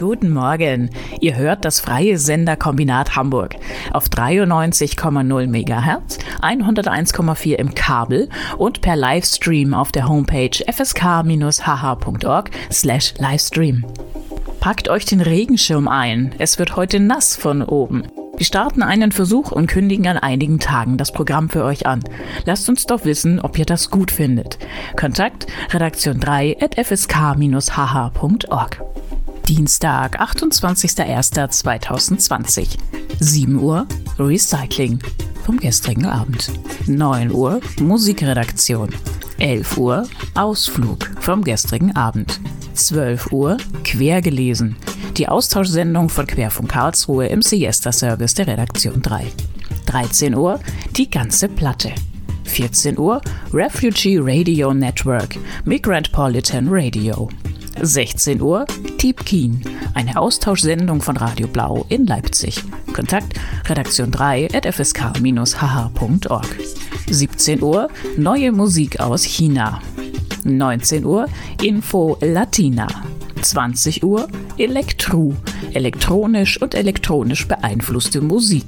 Guten Morgen, ihr hört das freie Senderkombinat Hamburg auf 93,0 MHz, 101,4 im Kabel und per Livestream auf der Homepage fsk-hh.org/Livestream. Packt euch den Regenschirm ein, es wird heute nass von oben. Wir starten einen Versuch und kündigen an einigen Tagen das Programm für euch an. Lasst uns doch wissen, ob ihr das gut findet. Kontakt redaktion3@fsk-hh.org. Dienstag, 28.01.2020. 7 Uhr Recycling vom gestrigen Abend. 9 Uhr Musikredaktion. 11 Uhr Ausflug vom gestrigen Abend. 12 Uhr Quergelesen. Die Austauschsendung von Querfunk Karlsruhe im Siesta-Service der Redaktion 3. 13 Uhr die ganze Platte. 14 Uhr Refugee Radio Network, Migrantpolitan Radio. 16 Uhr Tiepkien, eine Austauschsendung von Radio Blau in Leipzig. Kontakt redaktion3@fsk-hh.org. 17 Uhr neue Musik aus China. 19 Uhr Info Latina. 20 Uhr Elektro, elektronisch und elektronisch beeinflusste Musik.